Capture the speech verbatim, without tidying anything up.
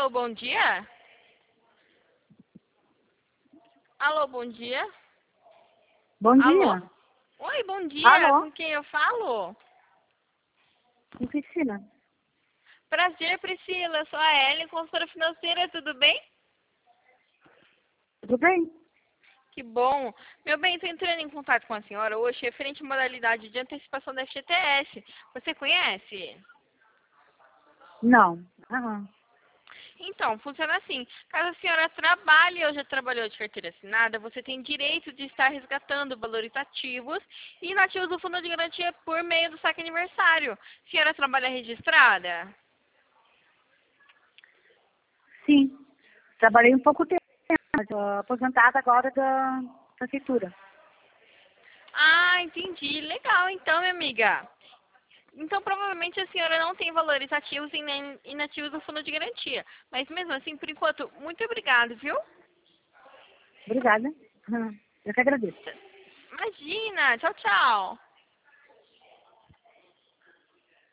Alô, bom dia? Alô, bom dia? Bom Alô? dia. Oi, bom dia. Alô? Com quem eu falo? Com Priscila. Prazer, Priscila. Eu sou a Ellen, consultora financeira. Tudo bem? Tudo bem? Que bom. Meu bem, estou entrando em contato com a senhora hoje referente à modalidade de antecipação da F G T S. Você conhece? Não. Aham. Então, funciona assim. Caso a senhora trabalhe ou já trabalhou de carteira assinada, você tem direito de estar resgatando valores ativos e inativos do fundo de garantia por meio do saque aniversário. A senhora trabalha registrada? Sim. Trabalhei um pouco tempo, mas tô aposentada agora da prefeitura. Ah, entendi. Legal, então, minha amiga. Então, provavelmente a senhora não tem valores ativos e nem inativos do fundo de garantia. Mas mesmo assim, por enquanto, muito obrigado, viu? Obrigada. Aham. Eu que agradeço. Imagina. Tchau, tchau.